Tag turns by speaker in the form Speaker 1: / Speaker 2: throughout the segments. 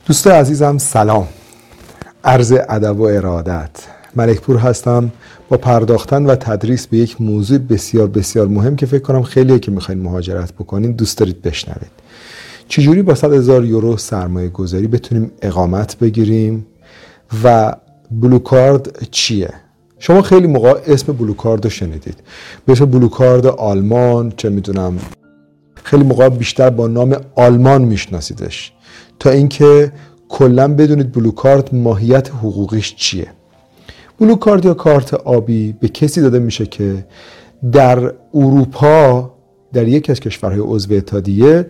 Speaker 1: دوست عزیزم سلام، عرض ادب و ارادت. ملکپور هستم با پرداختن و تدریس به یک موضوع بسیار بسیار مهم که فکر کنم خیلیه که میخواین مهاجرت بکنین دوست دارید بشنوید. چجوری با 100,000 یورو سرمایه گذاری بتونیم اقامت بگیریم و بلوکارد چیه؟ شما خیلی موقع اسم بلوکارد رو شنیدید، به اسم بلوکارد آلمان، چه میدونم خیلی موقع بیشتر با نام آلمان میشناسیدش تا اینکه کلا بدونید بلوکارد ماهیت حقوقیش چیه. بلوکارد یا کارت آبی به کسی داده میشه که در اروپا در یکی از کشورهای عضو اتحادیه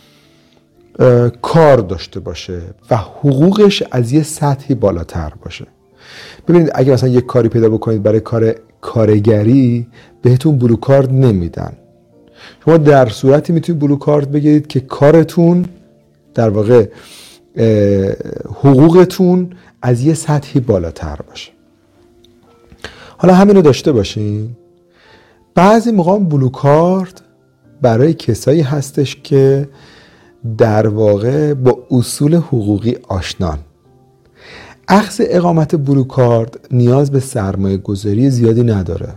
Speaker 1: کار داشته باشه و حقوقش از یه سطحی بالاتر باشه. ببینید اگه مثلا یک کاری پیدا بکنید برای کارگری بهتون بلوکارد نمیدن. شما در صورتی میتونید بلوکارد بگیرید که کارتون در واقع حقوقتون از یه سطحی بالاتر باشه. حالا همین رو داشته باشین. بعضی موقع بلوکارد برای کسایی هستش که در واقع با اصول حقوقی آشنان. اخذ اقامت بلوکارد نیاز به سرمایه گذاری زیادی نداره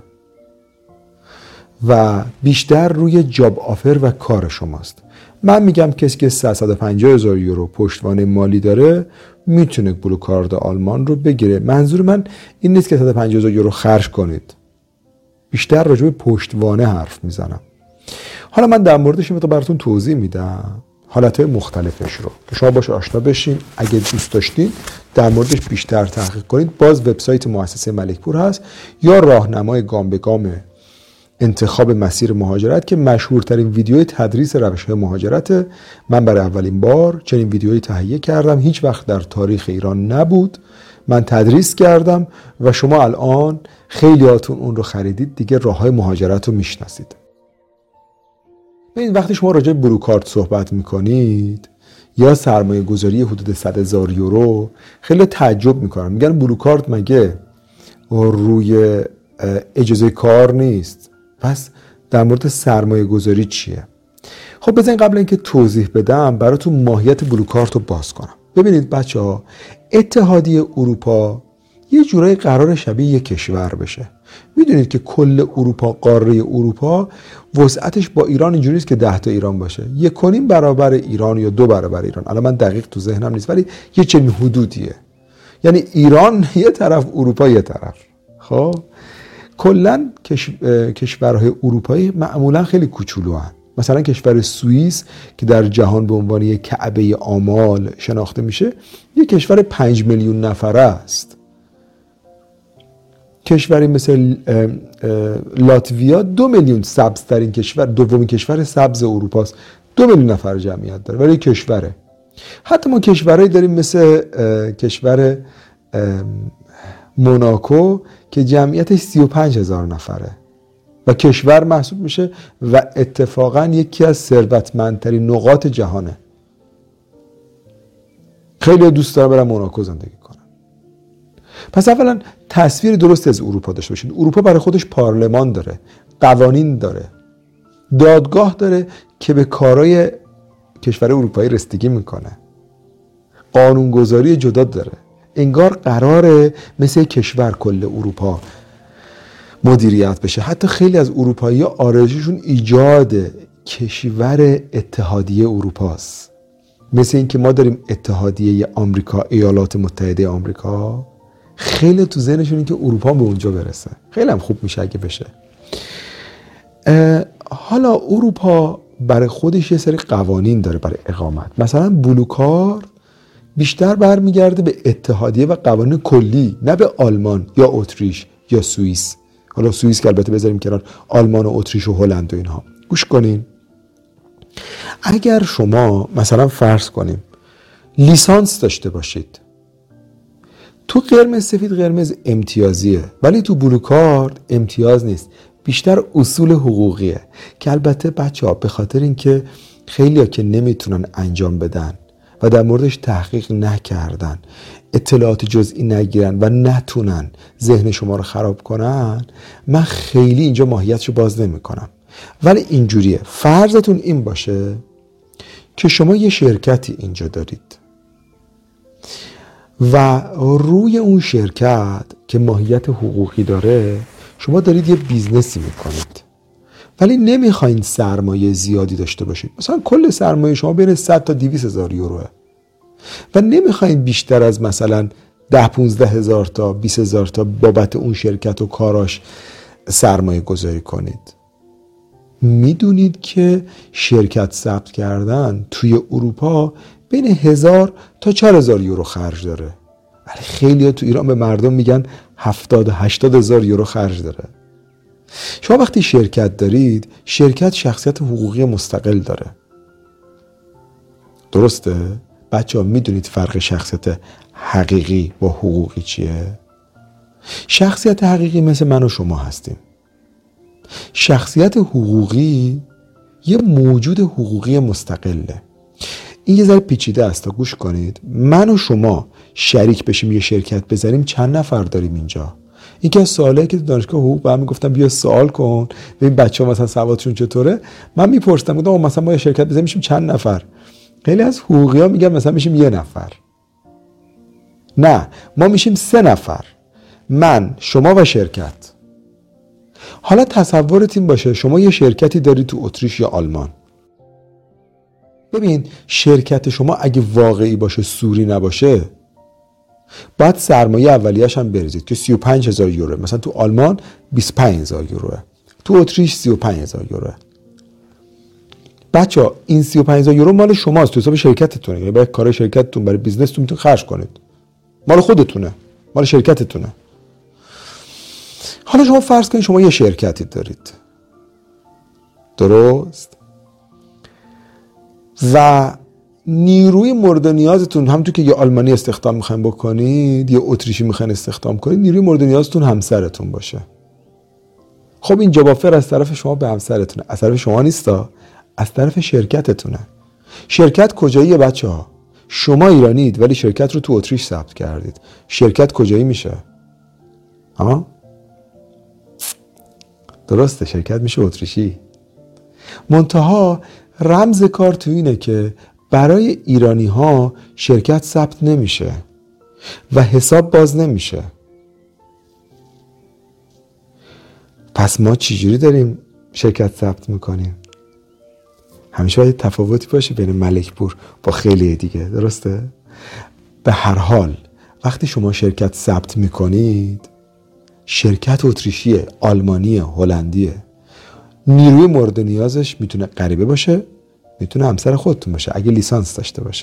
Speaker 1: و بیشتر روی جاب آفر و کار شماست. من میگم کسی که 350,000 یورو پشتوانه مالی داره میتونه بلوکارد آلمان رو بگیره. منظور من این نیست که 350,000 یورو خرج کنید، بیشتر راجع به پشتوانه حرف میزنم. حالا من در موردش براتون توضیح میدم، حالتهای مختلفش رو که شما باشه آشنا بشین. اگه دوست داشتین در موردش بیشتر تحقیق کنید، باز وبسایت مؤسسه ملکپور هست یا راهنمای گام به گام انتخاب مسیر مهاجرت که مشهورترین ویدیوی تدریس روش‌های مهاجرت. من برای اولین بار چنین ویدیویی تهیه کردم، هیچ وقت در تاریخ ایران نبود. من تدریس کردم و شما الان خیلیاتون اون رو خریدید، دیگه راه‌های مهاجرت رو میشناسید. ببین وقتی شما راجع به بلوکارد صحبت میکنید یا سرمایه گذاری حدود 100,000 یورو، خیلی تعجب میکنن، میگن بلوکارد مگه روی اجازه کار نیست؟ پس در مورد سرمایه گذاری چیه؟ خب بذارین قبل اینکه توضیح بدم براتون ماهیت بلوکارد رو باز کنم. ببینید بچه ها، اتحادیه اروپا یه جورایی قرار شبیه یک کشور بشه. میدونید که کل اروپا، قاره اروپا وسعتش با ایران اینجوری است که 10 تا ایران باشه، 1.5 برابر ایران یا 2 برابر ایران. الان من دقیق تو ذهنم نیست ولی یه چنین حدودیه. یعنی ایران یه طرف، اروپا یه طرف. خب کلا کشورهای اروپایی معمولا خیلی کوچولو هستند. مثلا کشور سوئیس که در جهان به عنوان یک کعبه آمال شناخته میشه، یک کشور 5 میلیون نفره است. کشوری مثل لاتویا 2 میلیون سبزترین کشور، دومین کشور سبز اروپا است، 2 میلیون نفر جمعیت داره ولی کشوره. حتی ما کشورهایی داریم مثل کشور موناکو که جمعیتش 35,000 نفره و کشور محسوب میشه و اتفاقا یکی از ثروتمندترین نقاط جهانه. خیلی دوست دارم برم موناکو زندگی کنم. پس اولا تصویر درست از اروپا داشته باشید. اروپا برای خودش پارلمان داره، قوانین داره، دادگاه داره که به کارهای کشور اروپایی رسیدگی میکنه، قانونگذاری جدا داره. انگار قراره مثل کشور کل اروپا مدیریت بشه. حتی خیلی از اروپایی‌ها آرزوشون ایجاد کشور اتحادیه اروپاست. مثل این که ما داریم اتحادیه آمریکا، ایالات متحده آمریکا، خیلی تو ذهنشون این که اروپا به اونجا برسه. خیلی هم خوب میشه اگه بشه. حالا اروپا برای خودش یه سری قوانین داره برای اقامت. مثلا بلوکارد بیشتر برمیگرده به اتحادیه و قوانین کلی، نه به آلمان یا اتریش یا سوئیس. حالا سوئیس که البته بذاریم کنار، آلمان و اتریش و هلند و اینها. گوش کنین، اگر شما مثلا فرض کنیم لیسانس داشته باشید، تو قرمز سفید قرمز امتیازیه، ولی تو بلوکارد امتیاز نیست، بیشتر اصول حقوقیه که البته بچه‌ها به خاطر اینکه خیلی‌ها که نمیتونن انجام بدن و در موردش تحقیق نکردن، اطلاعات جزئی نگیرن و نتونن ذهن شما رو خراب کنن، من خیلی اینجا ماهیتشو باز نمی کنم. ولی اینجوریه، فرضتون این باشه که شما یه شرکتی اینجا دارید، و روی اون شرکت که ماهیت حقوقی داره شما دارید یه بیزنسی میکنید، ولی نمیخواین سرمایه زیادی داشته باشید. مثلا کل سرمایه شما بین 100 تا 200 هزار یوروه و نمیخواین بیشتر از مثلا 10-15 هزار تا 20 هزار تا بابت اون شرکت و کاراش سرمایه گذاری کنید. میدونید که شرکت ثبت کردن توی اروپا بین 1000 تا 4000 یورو خرج داره، ولی خیلی تو ایران به مردم میگن 70-80 هزار یورو خرج داره. شما وقتی شرکت دارید، شرکت شخصیت حقوقی مستقل داره. درسته؟ بچه ها میدونید فرق شخصیت حقیقی با حقوقی چیه؟ شخصیت حقیقی مثل من و شما هستیم. شخصیت حقوقی یه موجود حقوقی مستقله. این یه ذره پیچیده است، تا گوش کنید. من و شما شریک بشیم یه شرکت بزنیم، چند نفر داریم اینجا؟ یکی از سوالایی که تو دانشگاه حقوق به من میگفتن بیا سوال کن ببین بچه‌ها مثلا سوادشون چطوره، من میپرسیدم گفتم مثلا ما یه شرکت بزنیم میشیم چند نفر؟ خیلی از حقوقی‌ها میگن مثلا میشیم 1 نفر. نه، ما میشیم 3 نفر، من، شما و شرکت. حالا تصورت این باشه شما یه شرکتی داری تو اتریش یا آلمان. ببین شرکت شما اگه واقعی باشه، سوری نباشه، باید سرمایه اولیه‌اش هم بریزید که 35,000 یورو. مثلا تو آلمان 25,000 یوروه، تو اتریش 35,000 یوروه. بچه‌ها این 35,000 یورو مال شماست، تو حساب شرکتتونه، یعنی باید کار شرکتتون برای بیزنستون میتونید خرج کنید. مال خودتونه، مال شرکتتونه. حالا شما فرض کنید شما یه شرکتی دارید، درست؟ و نیروی مورد نیازتون، همونطور که یه آلمانی استخدام میخواین بکنید، یه اتریشی میخواین استخدام کنید، نیروی مورد نیازتون همسرتون باشه. خب این جاب آفر از طرف شما به همسرتونه، از طرف شما نیستا، از طرف شرکتتونه. شرکت کجاییه بچه‌ها؟ شما ایرانید ولی شرکت رو تو اتریش ثبت کردید. شرکت کجایی میشه؟ ها؟ درسته، شرکت میشه اتریشی. منتها رمز کار تو اینه که برای ایرانی ها شرکت ثبت نمیشه و حساب باز نمیشه. پس ما چجوری داریم شرکت ثبت میکنیم؟ همیشه باید تفاوتی باشه بین ملکپور با خیلی دیگه، درسته؟ به هر حال وقتی شما شرکت ثبت میکنید، شرکت اتریشیه، آلمانیه، هلندیه، نیروی مورد نیازش میتونه غریبه باشه، میتونه همسر خودتون باشه اگه لیسانس داشته باشه.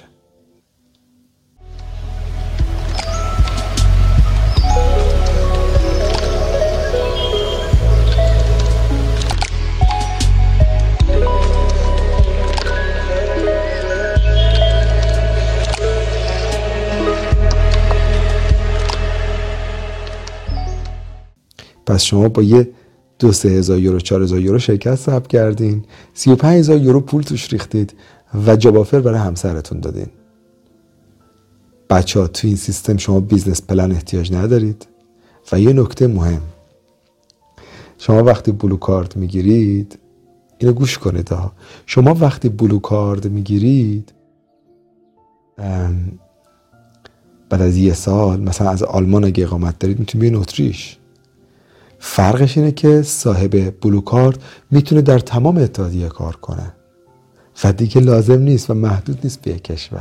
Speaker 1: پس شما با یه 2-3 هزار یورو 4 هزار یورو شرکت ثبت کردین، 35,000 یورو پول توش ریختید و جاب آفر برای همسرتون دادین. بچه‌ها تو این سیستم شما بیزنس پلن احتیاج ندارید. و یه نکته مهم، شما وقتی بلو کارت میگیرید، اینو گوش کنید ها، شما وقتی بلو کارت میگیرید بعد از 1 سال مثلا از آلمان اگه اقامت دارید میتونید بیاین اتریش. فرقش اینه که صاحب بلو کارت میتونه در تمام اتحادیه کار کنه و دیگه لازم نیست و محدود نیست به یک کشور.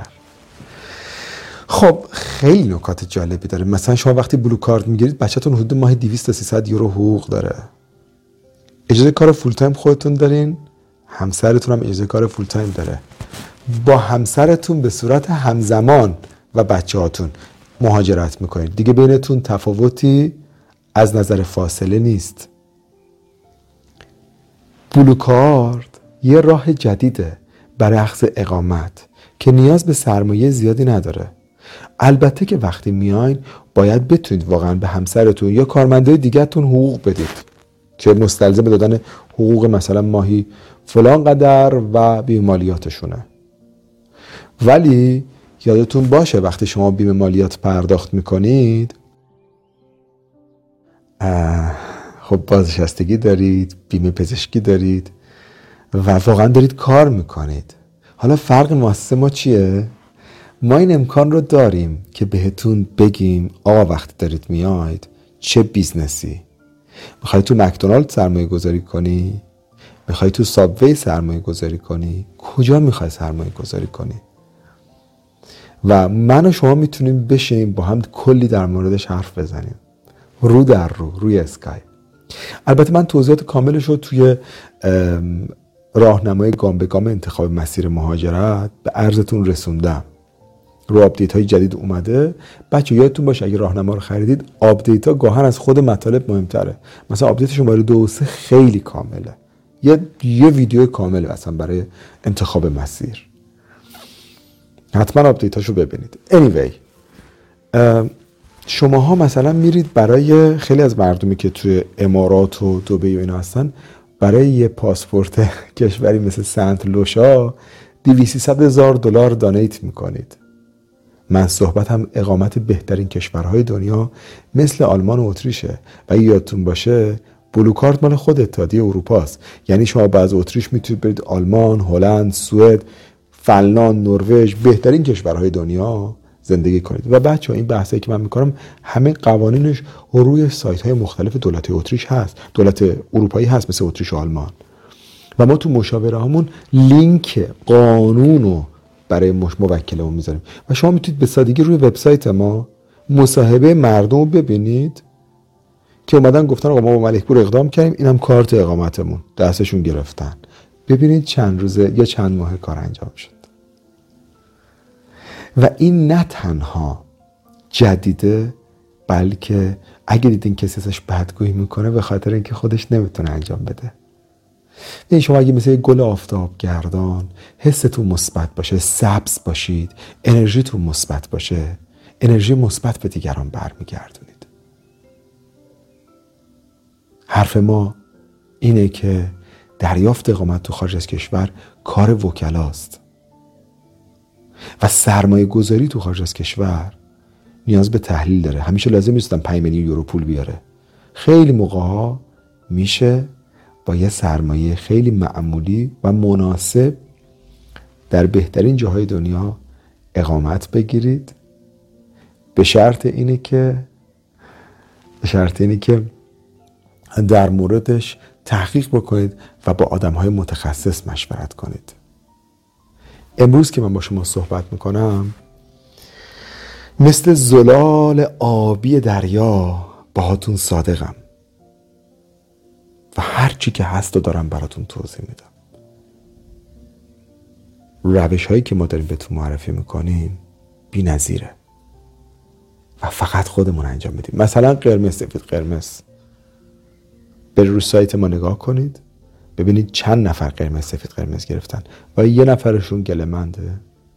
Speaker 1: خب خیلی نکات جالبی داره. مثلا شما وقتی بلو کارت میگیرید، بچه‌تون حدود ماهی 200 تا 300 یورو حقوق داره. اجازه کار فول تایم خودتون دارین، همسرتون هم اجازه کار فول تایم داره. با همسرتون به صورت همزمان و بچه‌هاتون مهاجرت میکنید. دیگه بینتون تفاوتی از نظر فاصله نیست. بلو کارت یه راه جدیده برای اخذ اقامت که نیاز به سرمایه زیادی نداره. البته که وقتی میاین باید بتونید واقعا به همسرتون یا کارمندای دیگه‌تون حقوق بدید که مستلزم دادن حقوق مثلا ماهی فلان قدر و بیمه مالیاتشونه. ولی یادتون باشه وقتی شما بیمه مالیات پرداخت میکنید، خب بازنشستگی دارید، بیمه پزشکی دارید و واقعا دارید کار میکنید. حالا فرق مؤسسه ما چیه؟ ما این امکان رو داریم که بهتون بگیم آقا وقتی دارید میاید چه بیزنسی، میخوای تو مکدونالد سرمایه گذاری کنی؟ میخوای تو سابوی سرمایه گذاری کنی؟ کجا میخوای سرمایه گذاری کنی؟ و من و شما میتونیم بشیم با هم کلی در موردش حرف بزنیم، رو در روی اسکایپ. البته من توضیحات کاملش رو توی راهنمای گام به گام انتخاب مسیر مهاجرت به عرضتون رسوندم. رو آپدیت های جدید اومده. بچه یادتون باشه اگه راهنما رو خریدید آپدیت ها گاهن از خود مطالب مهمتره. مثلا آپدیت شماره 2 و 3 خیلی کامله، یه ویدیو کامله اصلا برای انتخاب مسیر. حتما آپدیت هاشو ببینید. anyway شماها مثلا میرید برای خیلی از مردمی که توی امارات و دبی و اینا هستن، برای یه پاسپورت کشوری مثل سنت لوشا $200,000 دانیت میکنید. من صحبتم اقامت بهترین کشورهای دنیا مثل آلمان و اتریشه و یادتون باشه بلو کارت مال خود اتحادیه اروپا است. یعنی شما بعد از اتریش میتونید برید آلمان، هلند، سوئد، فنلاند، نروژ، بهترین کشورهای دنیا زندگی کنید. و بچه‌ها این بحثایی که من میکنم همه قوانینش روی سایت‌های مختلف دولت اتریش هست، دولت اروپایی هست مثل اتریش و آلمان. و ما تو مشاوره همون لینک قانونو برای موکلمون میذاریم و شما میتونید به سادگی روی وبسایت ما مصاحبه مردم رو ببینید که اومدن گفتن آقا ما با ملکپور اقدام کردیم، اینم کارت اقامتمون، دستشون گرفتن. ببینید چند روزه یا چند ماه کار انجام شد. و این نه تنها جدیده، بلکه اگه دیدین کسی ازش بدگویی میکنه به خاطر اینکه خودش نمیتونه انجام بده. این شما اگه مثل گل آفتاب گردان حستون مثبت باشه، سبز باشید، انرژیتون مثبت باشه، انرژی مثبت به دیگران برمیگردونید. حرف ما اینه که دریافت اقامت تو خارج از کشور کار وکلاست و سرمایه گذاری تو خارج از کشور نیاز به تحلیل داره. همیشه لازم نیستن 5 میلیون یورو پول بیاره. خیلی موقع‌ها میشه با یه سرمایه خیلی معمولی و مناسب در بهترین جاهای دنیا اقامت بگیرید، به شرط اینه که در موردش تحقیق بکنید و با آدم‌های متخصص مشورت کنید. امروز که من با شما صحبت میکنم مثل زلال آبی دریا باهاتون صادقم و هر چی که هست رو دارم براتون توضیح میدم. روش هایی که ما داریم بهتون معرفی میکنیم بی نظیره و فقط خودمون انجام میدیم. مثلا قرمز سفید قرمز، برید رو سایت ما نگاه کنید ببینید چند نفر قرمز سفید قرمز گرفتن و یه نفرشون گله‌منده.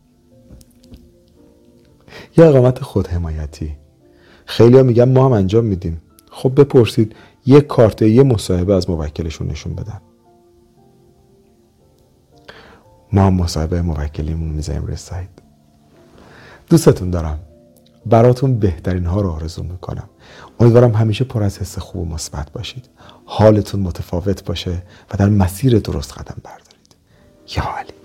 Speaker 1: یه اقامت خودحمایتی، خیلی ها میگن ما هم انجام میدیم. خب بپرسید یه کارت یه مصاحبه از موکلشون نشون بدن. ما هم مصاحبه موکلیمون میذاریم روی سایت. دوستتون دارم، براتون بهترین ها رو آرزو میکنم. امیدوارم همیشه پر از حس خوب و مثبت باشید، حالتون متفاوت باشه و در مسیر درست قدم بردارید. یا علی.